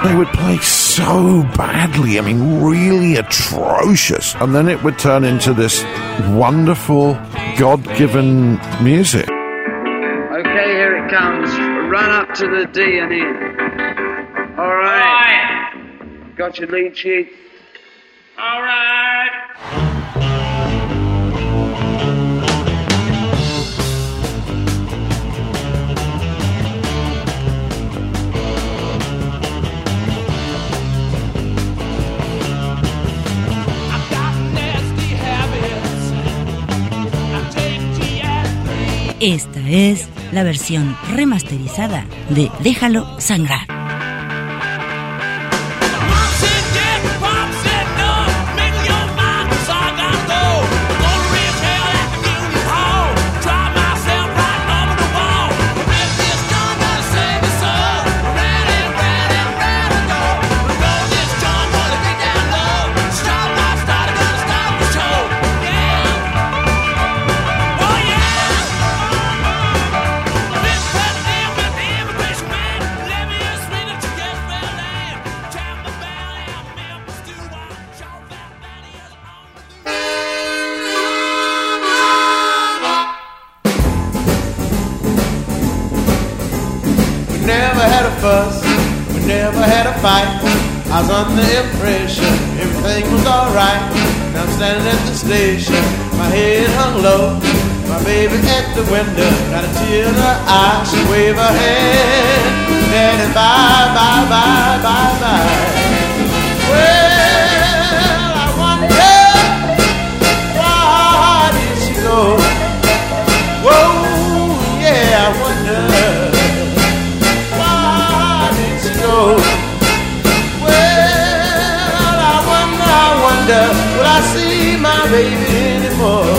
They would play so badly, I mean, really atrocious. And then it would turn into this wonderful, God-given music. Okay, here it comes. Run up to the D and E. All right. Got your lead sheet? All right. Esta es la versión remasterizada de Déjalo Sangrar. We never had a fight. I was under the impression everything was alright. Now I'm standing at the station, my head hung low. My baby at the window, got a tear in her eye. She wave her hand, Daddy, bye, bye, bye, bye, bye. Well, I wonder, why did she go? Whoa, yeah, I wonder. Well, I wonder, will I see my baby anymore?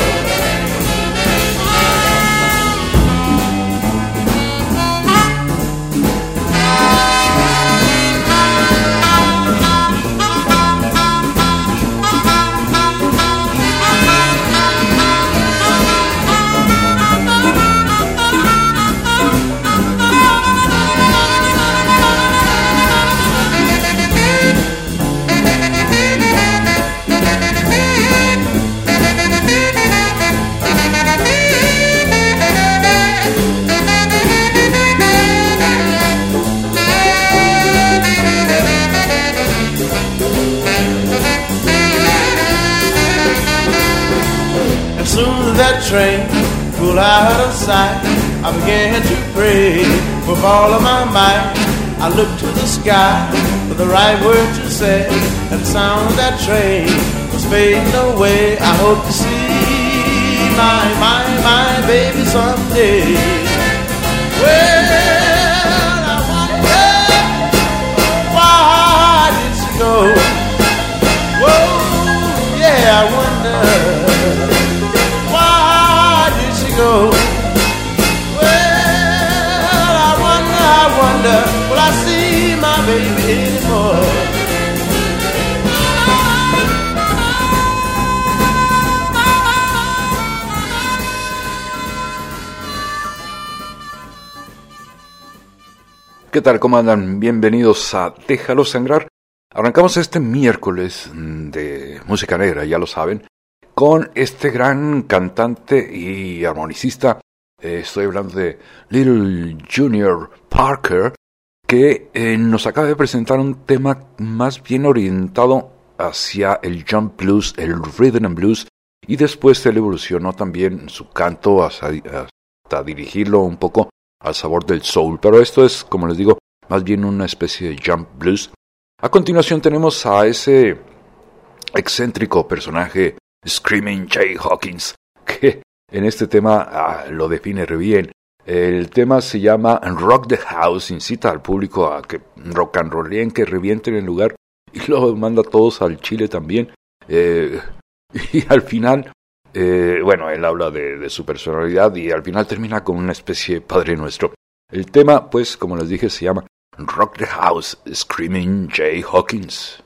That train pulled out of sight, I began to pray with all of my might. I looked to the sky for the right word to say, and the sound of that train was fading away. I hope to see my baby someday. Well, I wonder, why did she go? Whoa, yeah, I wonder. Go. Well, I wonder, will I see my baby anymore? ¿Qué tal? ¿Cómo andan? Bienvenidos a Déjalo Sangrar. Arrancamos este miércoles de música negra, ya lo saben, con este gran cantante y armonicista, estoy hablando de Little Junior Parker, que nos acaba de presentar un tema más bien orientado hacia el jump blues, el rhythm and blues, y después él evolucionó también su canto hasta dirigirlo un poco al sabor del soul, pero esto es, como les digo, más bien una especie de jump blues. A continuación tenemos a ese excéntrico personaje Screaming Jay Hawkins, que en este tema lo define re bien. El tema se llama Rock the House, incita al público a que rock and rolleen, que revienten el lugar, y luego manda a todos al chile también. Y al final, bueno, él habla de su personalidad y al final termina con una especie de Padre Nuestro. El tema, pues, como les dije, se llama Rock the House, Screaming Jay Hawkins.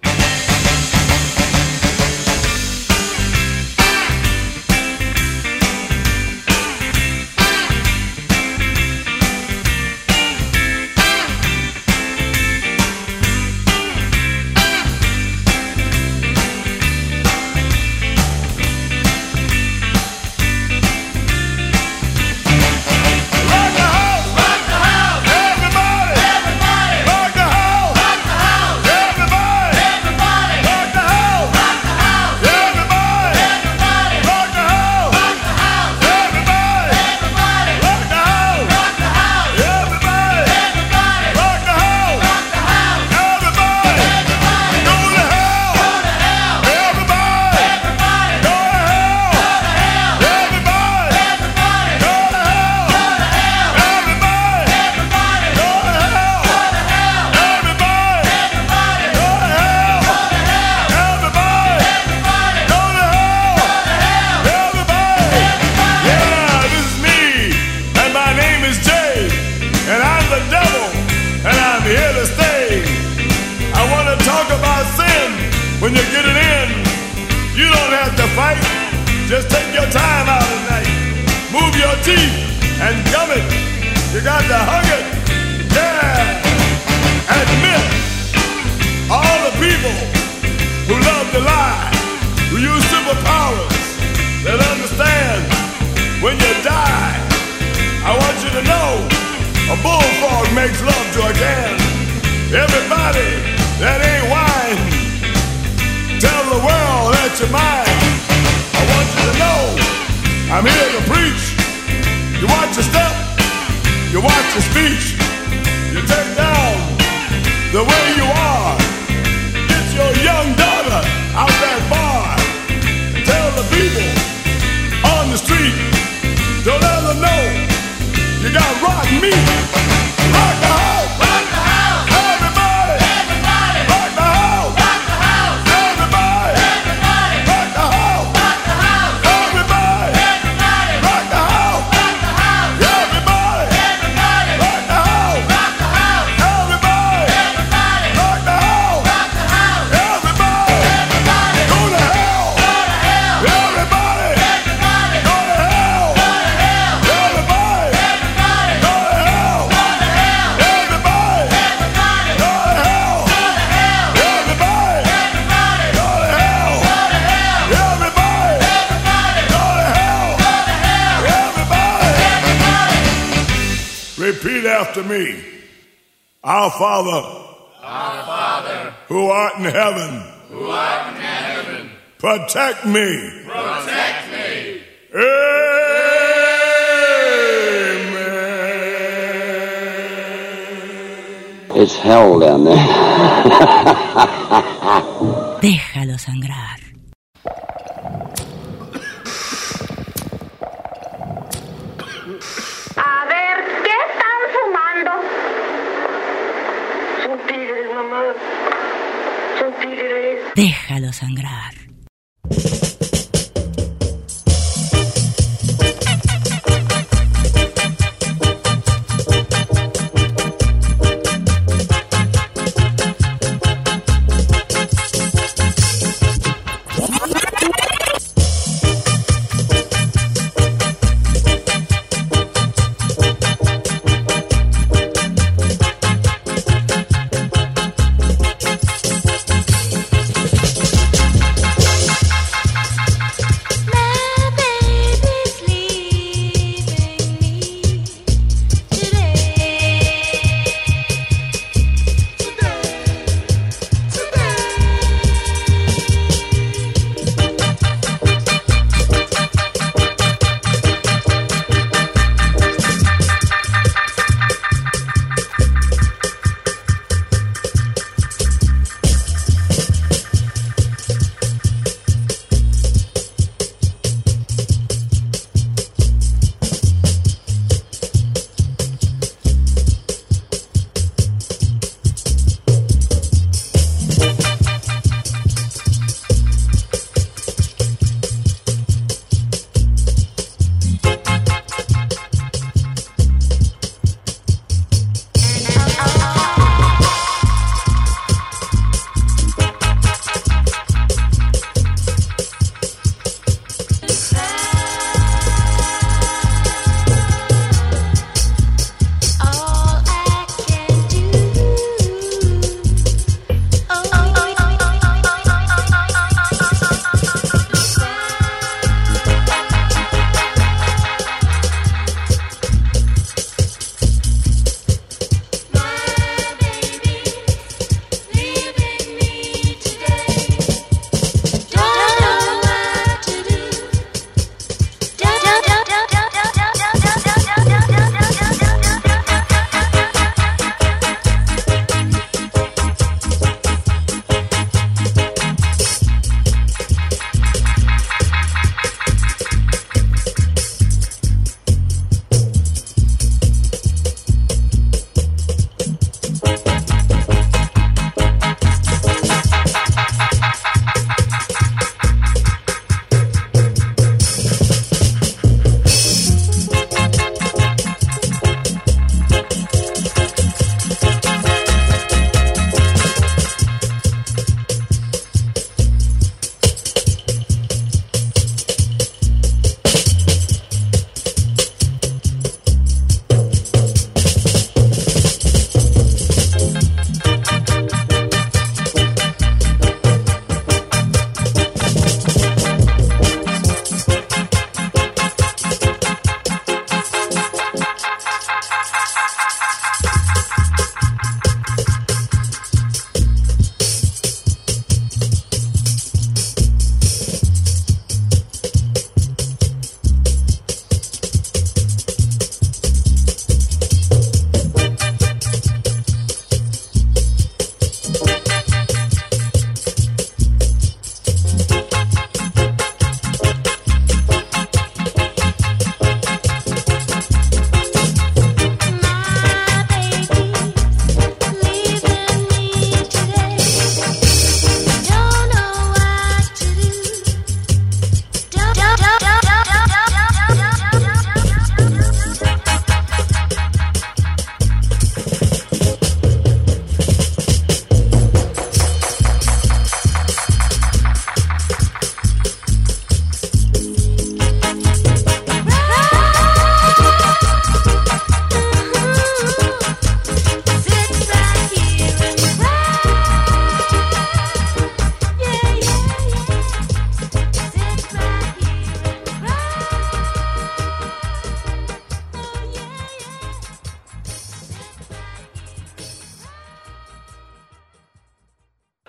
when you get it in, you don't have to fight. Just take your time out of the night. Move your teeth and gum it. You got to hug it. Yeah. Admit all the people who love to lie, who use superpowers, that understand when you die. I want you to know a bullfrog makes love to a can. Everybody that ain't wine, tell the world that you're mine. I want you to know I'm here to preach. You watch your step, you watch your speech, you take down the way you are. Get your young daughter out that bar and tell the people on the street, don't let them know you got rotten meat. Rock the house, rock the house, everybody, everybody, rock the house, rock the house, everybody, everybody, rock the house, rock the house, everybody, everybody, rock the house, rock the house, everybody, everybody, rock the house, rock the house, everybody, everybody, rock the house, rock the house, everybody, everybody, go to hell, go to hell, everybody, everybody, go to hell, go to hell, everybody, everybody, go to hell, go to hell, everybody, everybody, go to hell, go to hell, everybody, everybody, go to hell, go to hell, everybody, everybody, go to hell, go to hell, everybody, everybody. Repeat after me. Our Father, who art in heaven, protect me. Amen. It's hell down there. Déjalo sangrar. A ver, ¿qué están fumando? Son tigres, mamá. Son tigres. Déjalo sangrar.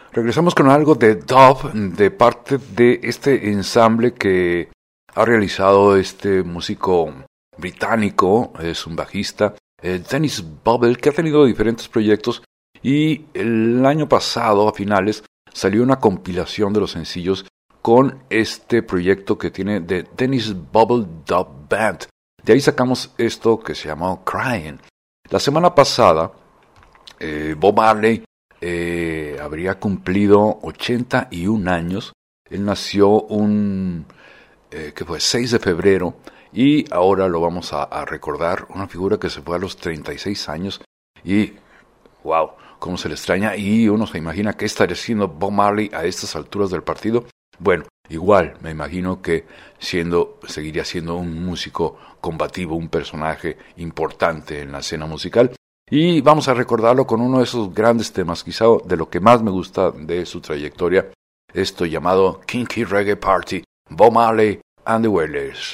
Regresamos con algo de dub de parte de este ensamble que ha realizado este músico británico, es un bajista, Dennis Bubble, que ha tenido diferentes proyectos y el año pasado, a finales, salió una compilación de los sencillos con este proyecto que tiene de Dennis Bubble Dub Band. De ahí sacamos esto que se llamó Crying. La semana pasada, Bob Marley habría cumplido 81 años. Él nació que fue 6 de febrero y ahora lo vamos a recordar, una figura que se fue a los 36 años y wow, cómo se le extraña, y uno se imagina qué estaría haciendo Bob Marley a estas alturas del partido. Bueno, igual me imagino que seguiría siendo un músico combativo, un personaje importante en la escena musical, y vamos a recordarlo con uno de esos grandes temas, quizá de lo que más me gusta de su trayectoria, esto llamado Kinky Reggae Party, Bob Marley and the Wailers.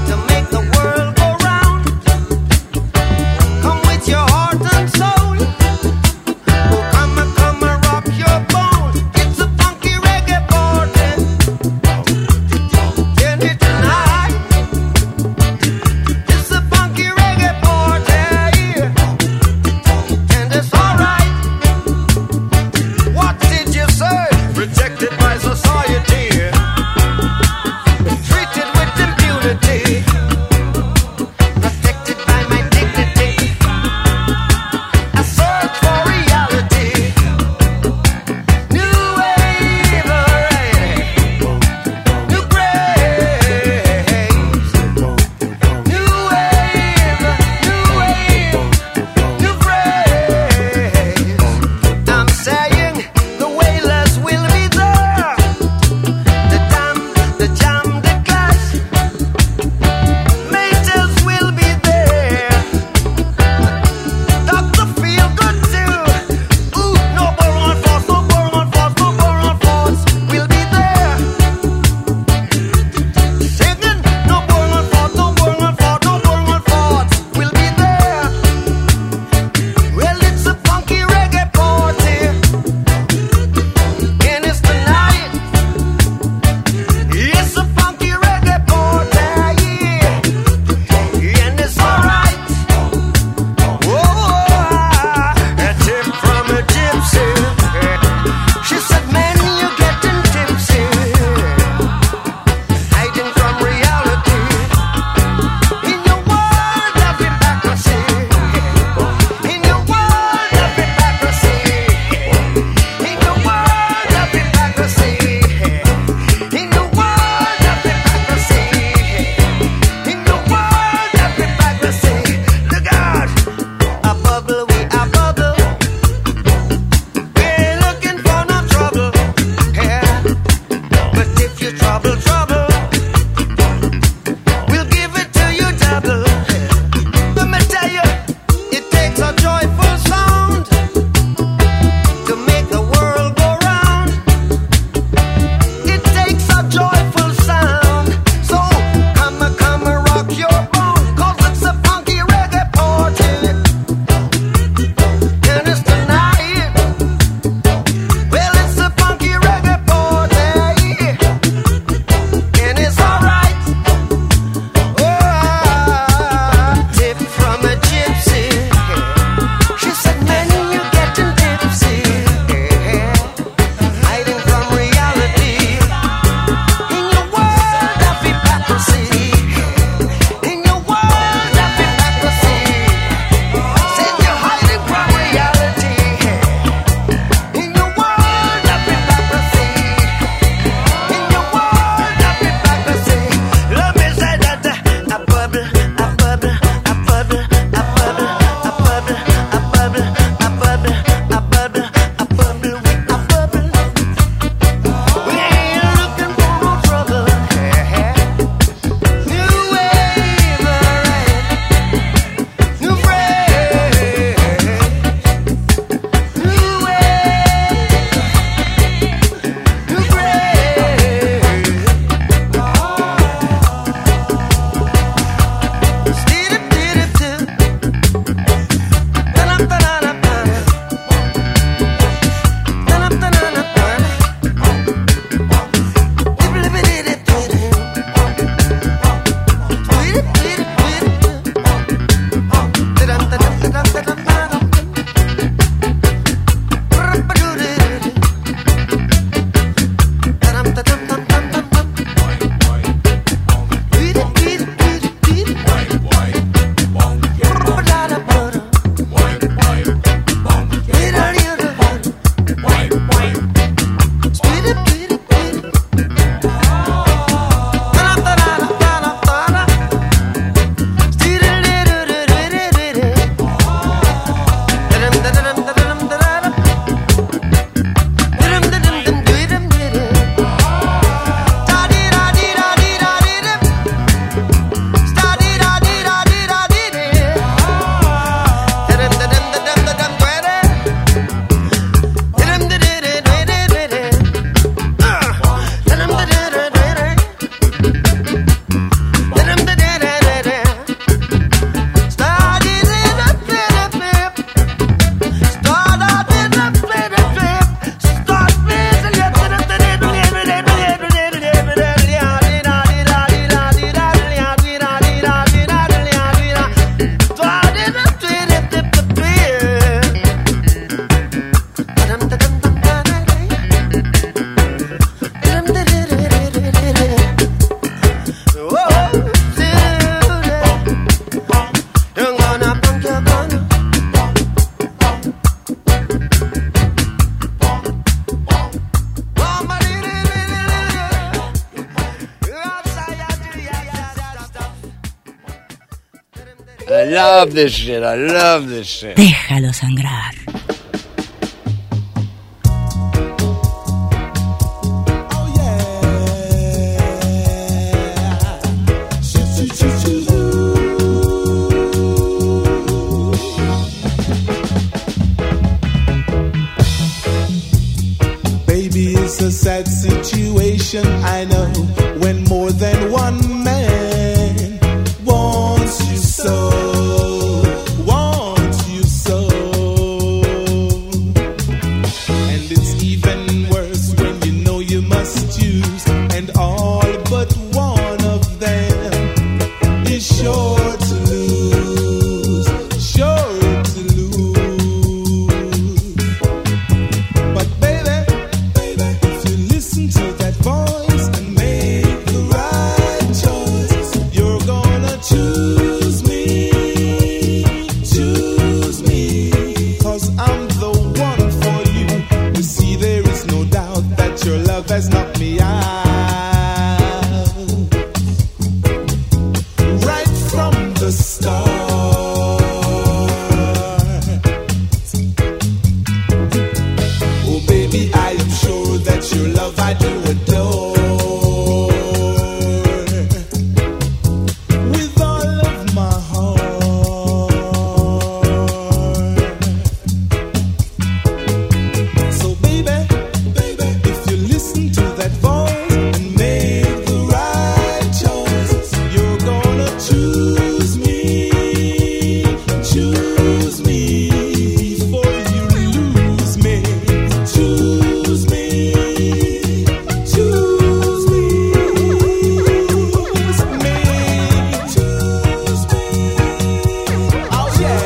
Come with your heart and soul. I love this shit. I love this shit. Déjalo sangrar. It's a sad situation, I know, when more than one man wants you so, wants you so. And it's even worse when you know you must choose, and all but one of them is sure to lose, sure to lose. But baby, listen to that voice and make the right choice. You're gonna choose me, 'cause I'm the one for you. You see, there is no doubt that your love has knocked me out. Right from the start. Oh baby, I am sure that your love I do adore. With all of my heart. So baby, if you listen to that voice and make the right choice, you're gonna choose me before you lose me. Choose me. Oh yeah.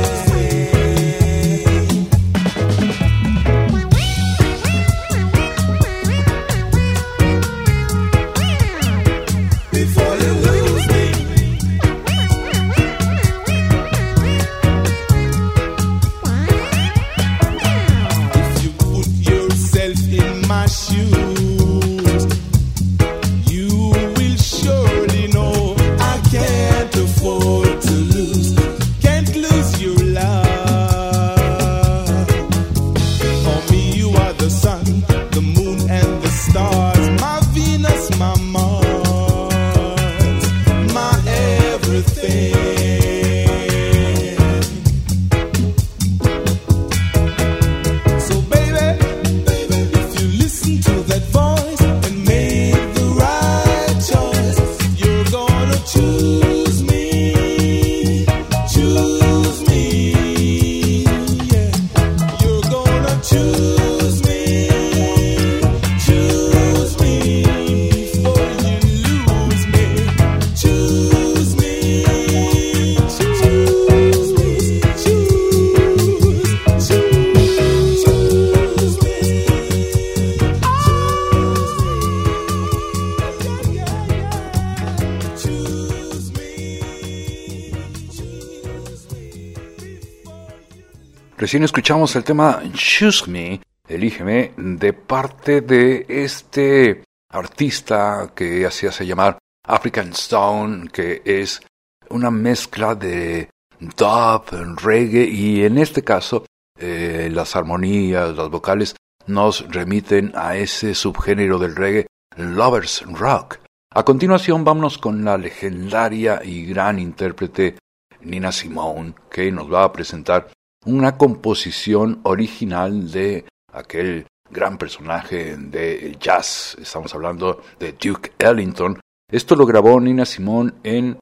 Before you lose me. If you put yourself in my shoes, you will surely know I can't afford to lose. Can't lose your love. For me, you are the sun, the moon, and the stars. My Venus, my Mars, my everything. So baby, if you listen to that voice and make the right choice, you're gonna choose me, yeah. You're gonna choose me before you lose me. Choose me, Recién escuchamos el tema Choose Me, Elígeme, de parte de este artista que así hace llamar African Stone, que es una mezcla de dub, reggae, y en este caso las armonías, las vocales nos remiten a ese subgénero del reggae, Lovers Rock. A continuación vámonos con la legendaria y gran intérprete Nina Simone, que nos va a presentar una composición original de aquel gran personaje de jazz. Estamos hablando de Duke Ellington. Esto lo grabó Nina Simone en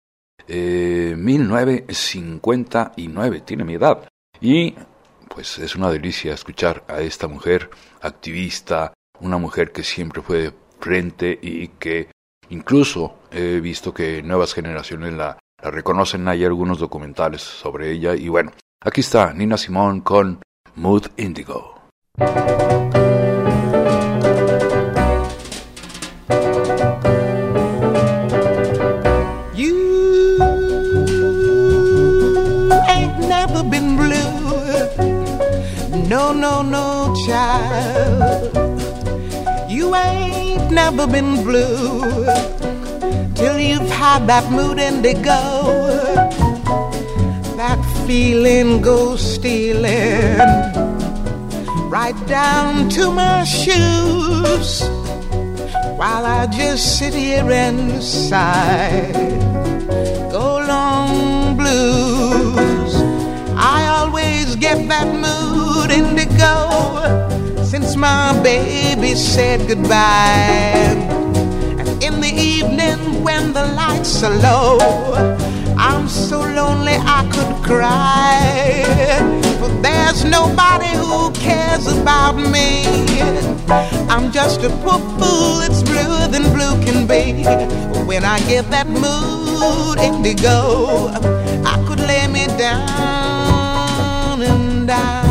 1959. Tiene mi edad. Y pues es una delicia escuchar a esta mujer activista, una mujer que siempre fue de frente y que incluso he visto que nuevas generaciones la reconocen. Hay algunos documentales sobre ella. Y bueno, aquí está Nina Simone con Mood Indigo. You ain't never been blue. No, no, no, child. You ain't never been blue till you've had that mood indigo. that feeling goes stealing right down to my shoes, while I just sit here and sigh. Go long blues. I always get that mood indigo since my baby said goodbye. And in the evening when the lights are low, I'm so lonely I could cry. But there's nobody who cares about me. I'm just a poor fool that's bluer than blue can be. When I get that mood indigo, I could lay me down and die.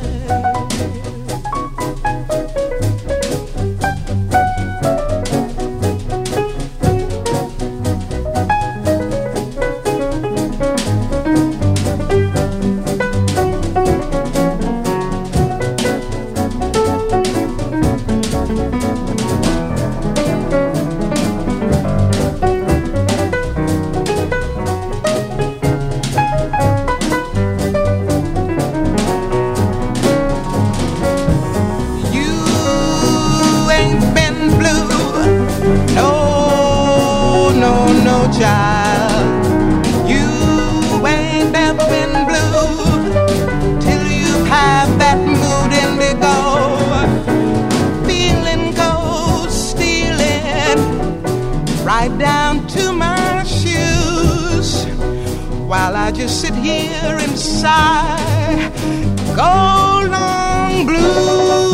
While I just sit here and sigh, go long blues.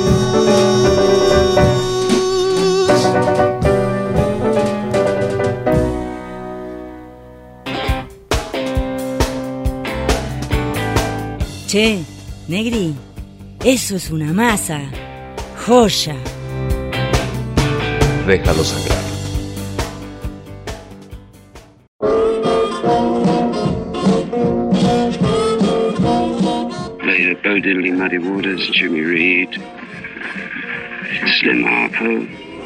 Che, Negri, eso es una masa, joya. Déjalo sangrar. Bo Diddley, Muddy Waters, Jimmy Reed, Slim Harpo.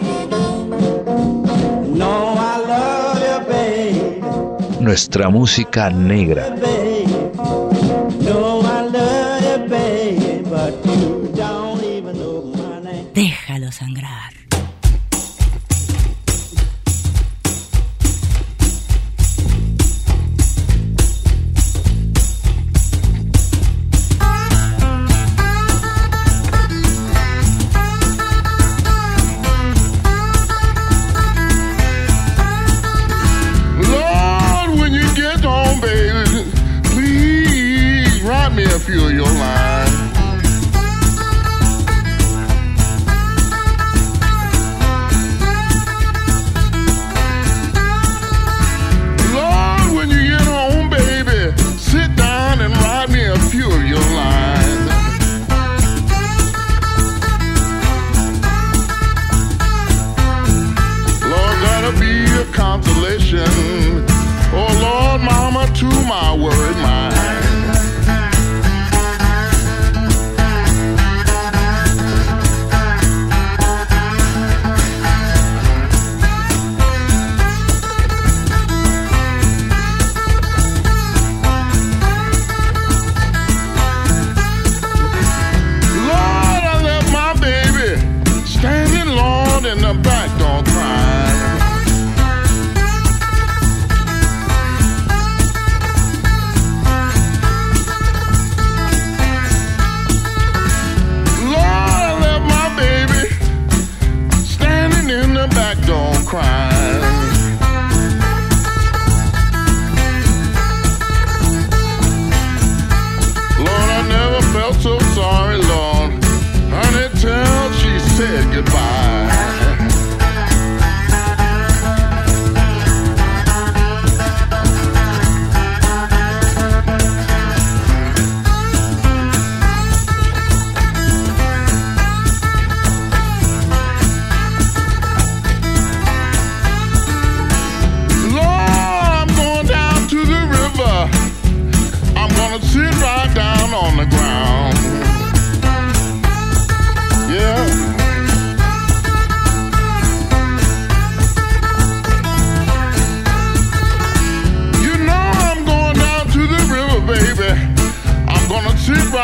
No, I love you, babe. Nuestra música negra. No, I love you, babe, but you don't even know my name. Déjalo sangrar. A few of your lines. Lord, when you get home, baby, sit down and write me a few of your lines. Lord, that'll be a consolation. Oh, Lord, mama, to my worried mind.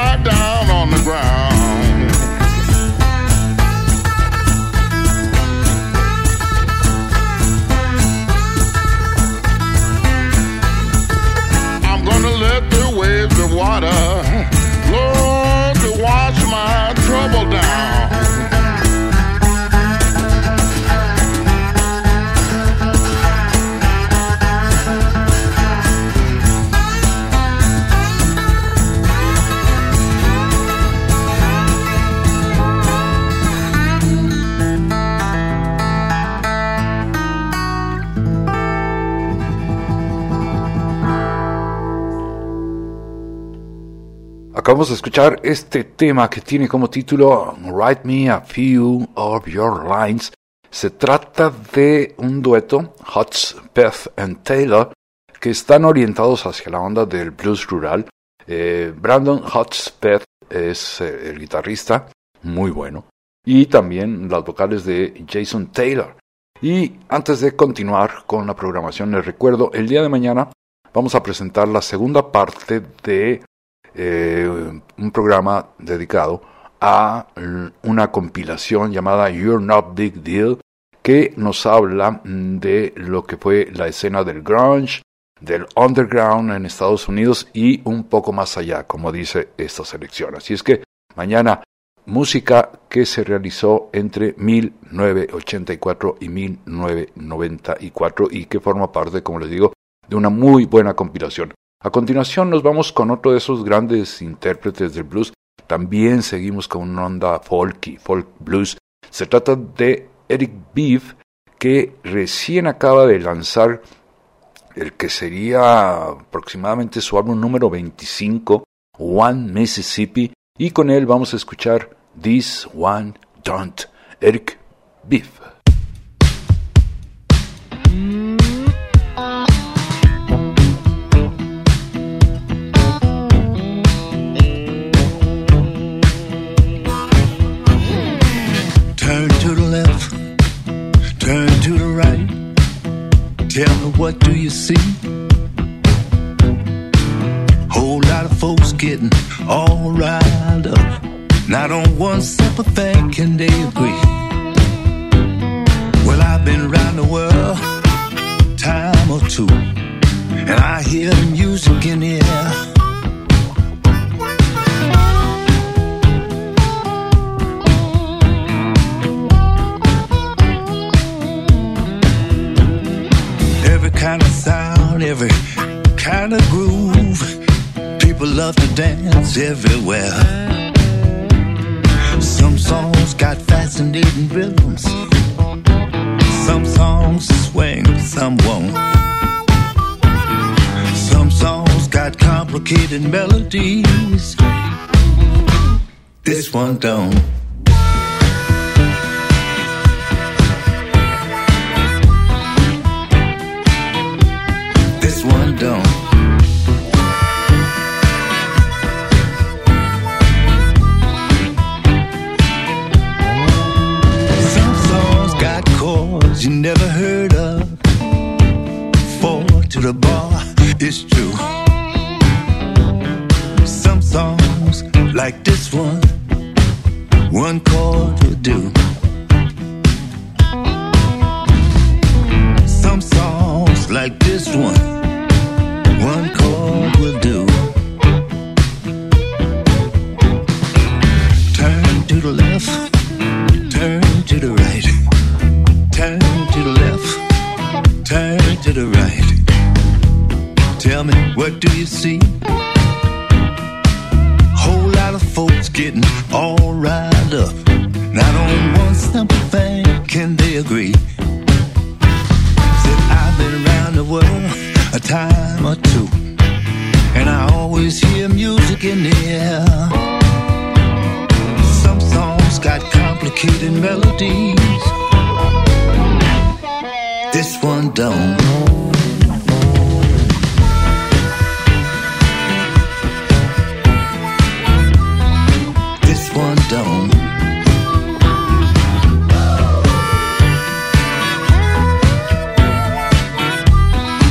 right down on the ground. I'm gonna let the waves of water flow to wash my trouble down. Acabamos de escuchar este tema que tiene como título Write Me a Few of Your Lines. Se trata de un dueto, Hudspeth and Taylor, que están orientados hacia la onda del blues rural. Brandon Hudspeth es el guitarrista, muy bueno, y también las vocales de Jason Taylor. Y antes de continuar con la programación, les recuerdo, el día de mañana vamos a presentar la segunda parte de un programa dedicado a una compilación llamada You're Not Big Deal, que nos habla de lo que fue la escena del grunge, del underground en Estados Unidos y un poco más allá, como dice esta selección. Así es que mañana, música que se realizó entre 1984 y 1994 y que forma parte, como les digo, de una muy buena compilación. A continuación nos vamos con otro de esos grandes intérpretes del blues. También seguimos con una onda folky, folk blues. Se trata de Eric Bibb, que recién acaba de lanzar el que sería aproximadamente su álbum número 25, One Mississippi, y con él vamos a escuchar This One Don't, Eric Bibb. Turn to the left, turn to the right. Tell me, what do you see? Whole lot of folks getting all riled up. Not on one simple thing can they agree. Well, I've been around the world time or two, and I hear the music in the air. Every kind of sound, every kind of groove. People love to dance everywhere. Some songs got fascinating rhythms. Some songs swing, some won't. Some songs got complicated melodies. This one don't. This one don't. Some songs got chords you never heard of. Four to the bar, it's true. Some songs like this one chord will do. Some songs like this one chord will do. Turn to the left, turn to the right. Turn to the left, turn to the right. Tell me, what do you see? Whole lot of folks getting all riled up. Not on one simple thing can they agree. Said I've been around the world a time or two, and I always hear music in the air. Some songs got complicated melodies. This one don't. This one don't.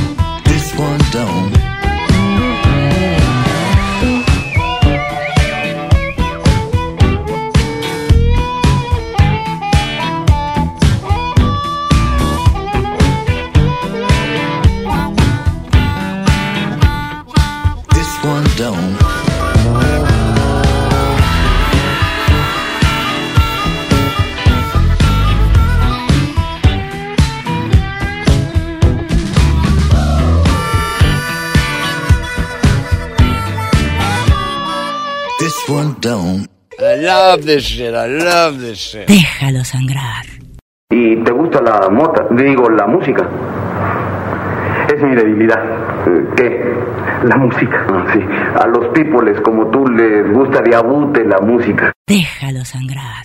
This one don't. this one don't. I love this shit, I love this shit. Déjalo sangrar. ¿Y te gusta la la música? Es mi debilidad. ¿Qué? La música. Sí. A los peoples como tú les gusta de abute la música. Déjalo sangrar.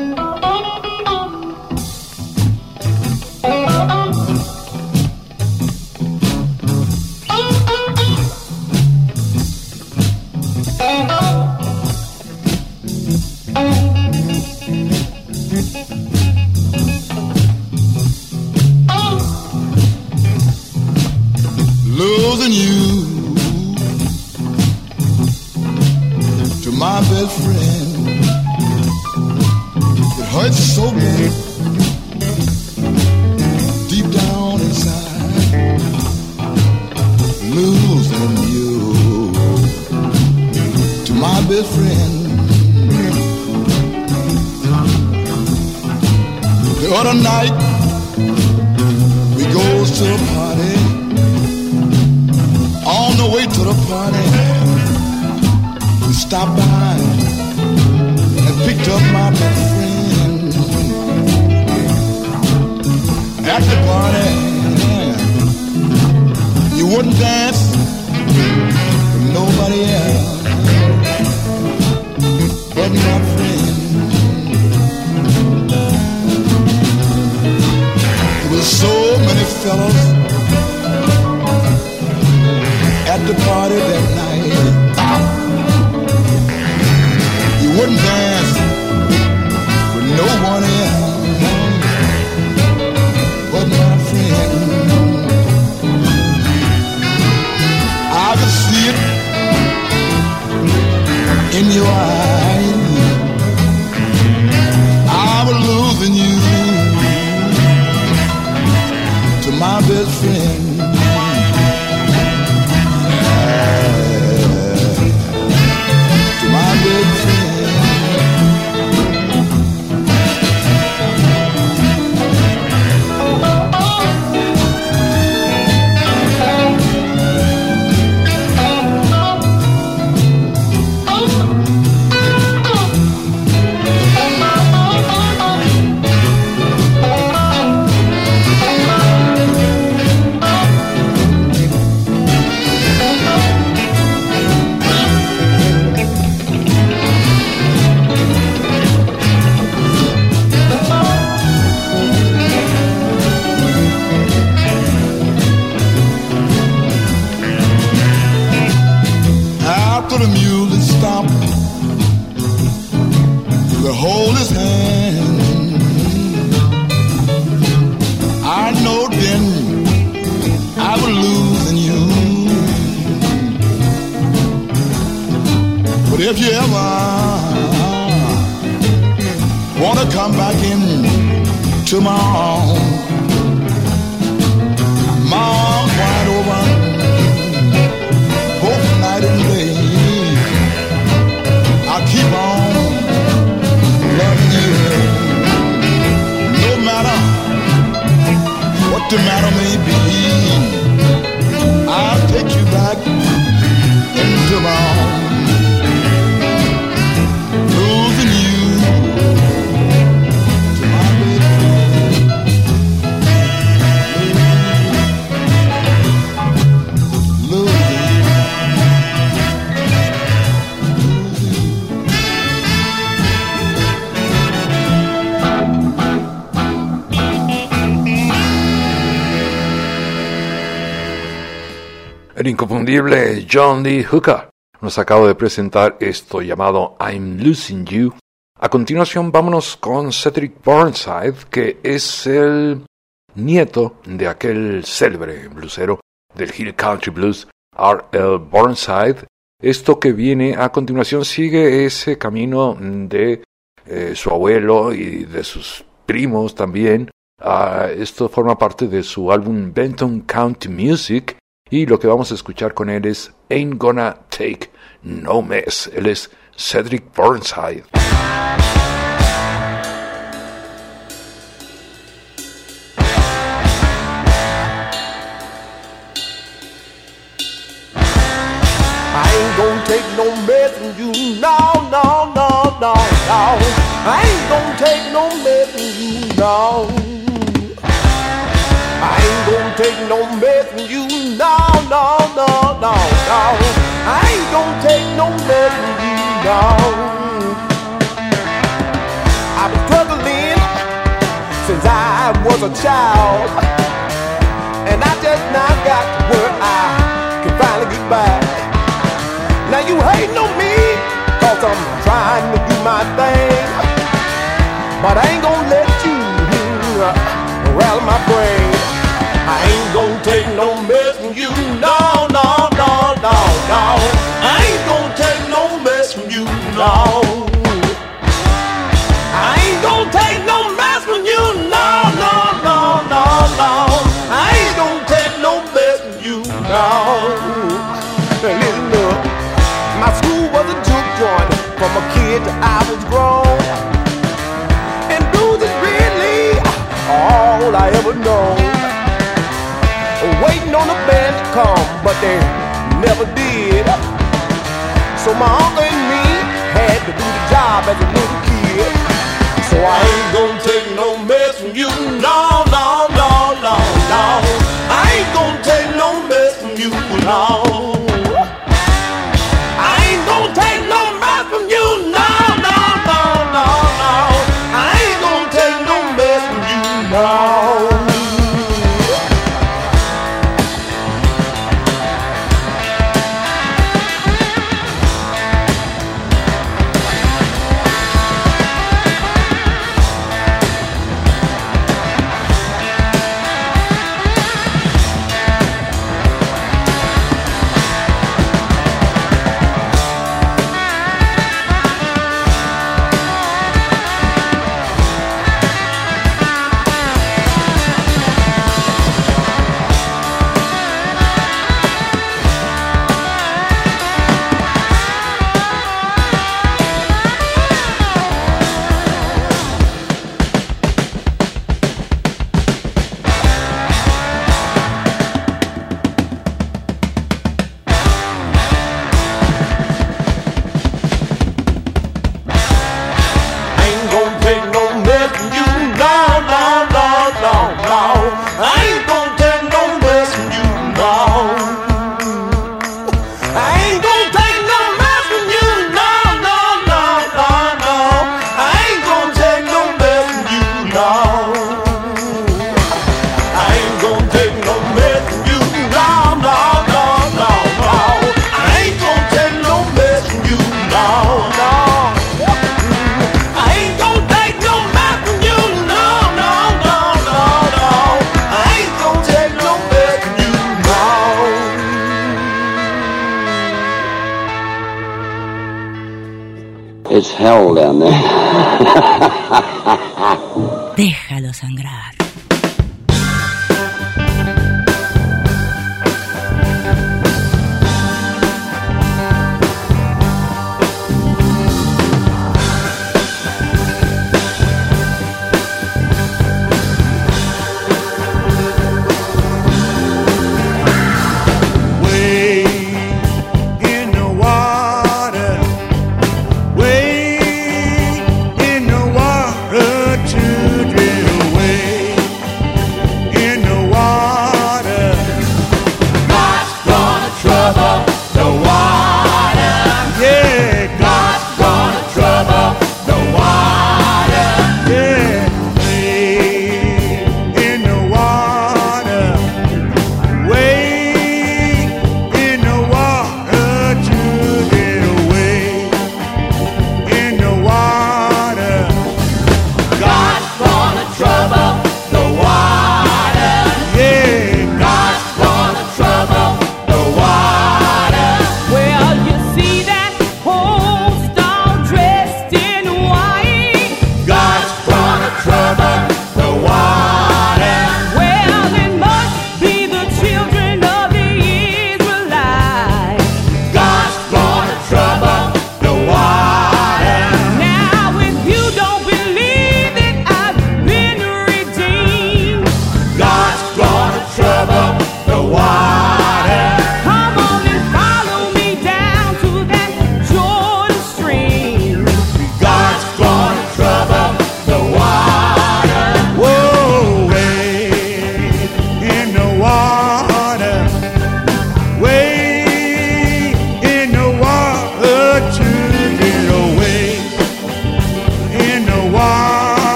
Losing you to my best friend, it hurts so bad deep down inside. Losing you to my best friend. The other night we goes to a party. On the way to the party, we stopped by and picked up my best friend. At the party, you wouldn't dance with nobody else but my friend. There were so many fellas at the party that night. You wouldn't dance with no one else but my friend. I could see it in your eyes. I was losing you to my best friend. If you ever wanna come back in to my arms wide open, both night and day, I'll keep on loving you. No matter what the matter may be, I'll take you back into my arms. El inconfundible John Lee Hooker nos acaba de presentar esto llamado I'm Losing You. A continuación vámonos con Cedric Burnside, que es el nieto de aquel célebre bluesero del Hill Country Blues, R.L. Burnside. Esto que viene a continuación sigue ese camino de su abuelo y de sus primos también. Esto forma parte de su álbum Benton County Music. Y lo que vamos a escuchar con él es Ain't Gonna Take No Mess. Él es Cedric Burnside. I ain't gonna take no mess from you. No, no, no, no, no. I ain't gonna take no mess from you. No. I ain't gonna take no mess from you. No, no, no, no, no. I ain't gonna take no mess from you. No. I've been struggling since I was a child, and I just now got to where I can finally get back. Now you hating on me, cause I'm trying to do my thing, but I ain't gonna let you rattle my brain. I ain't gonna take no mess from you. No, no, no, no, no. I ain't gonna take no mess from you. No. I ain't gonna take no mess from you. No, no, no, no, no. I ain't gonna take no mess from you. No. Listen up. My school was a juke joint. From a kid till I was grown. And blues is really all I ever known. Waiting on the band to come, but they never did. So my uncle and me had to do the job as a little kid. So I ain't gonna take no mess from you. No, no, no, no, no. I ain't gonna take no mess from you. No. I ain't gonna take no mess from you. No, no, no, no, no. I ain't gonna take no mess from you. No. It's hell down there. Déjalo sangrar. To drill away.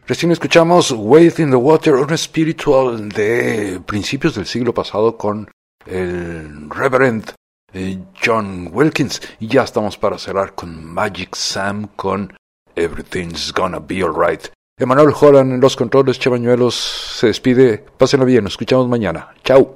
Recién escuchamos Wade in the Water, un espiritual de principios del siglo pasado con el Reverend John Wilkins. Y ya estamos para cerrar con Magic Sam con Everything's Gonna Be Alright. Emanuel Holland en los controles, Chebañuelos se despide. Pásenlo bien, nos escuchamos mañana. Chao.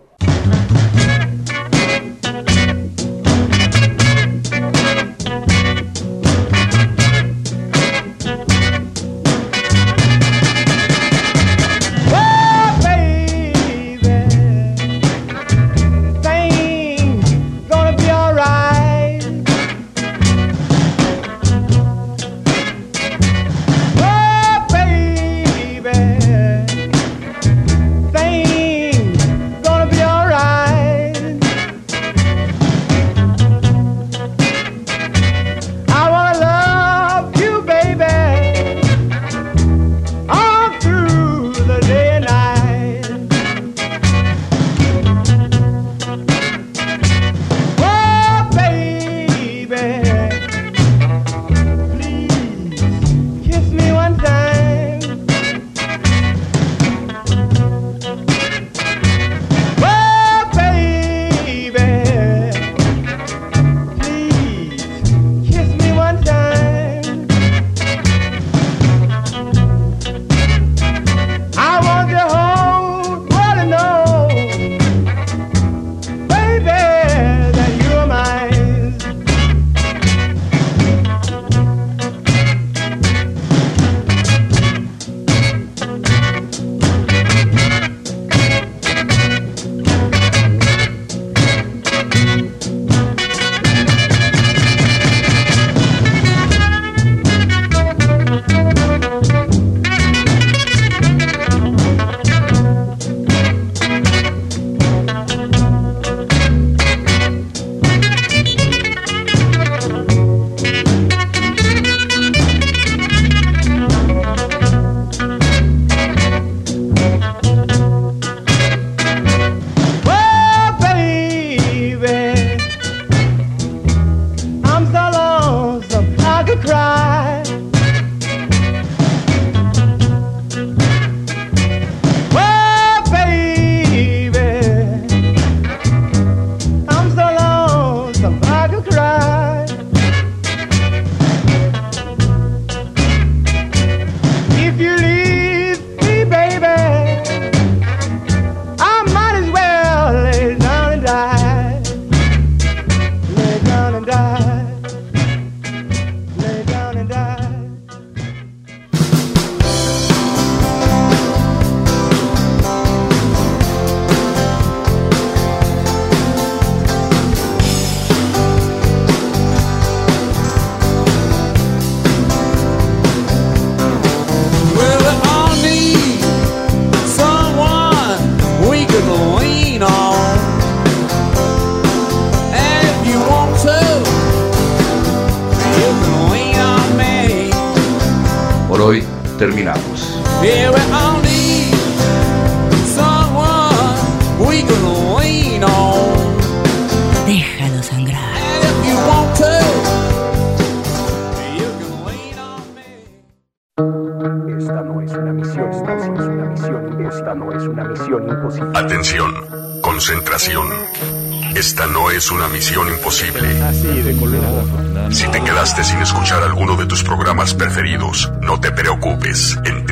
Terminamos. Déjalo sangrar. Esta no es una misión, esta no es una misión imposible. Atención, concentración. Esta no es una misión imposible. Si te quedaste sin escuchar alguno de tus programas preferidos, no te preocupes. En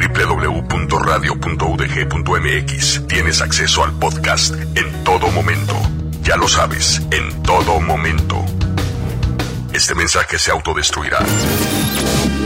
www.radio.udg.mx tienes acceso al podcast en todo momento. Ya lo sabes, en todo momento. Este mensaje se autodestruirá.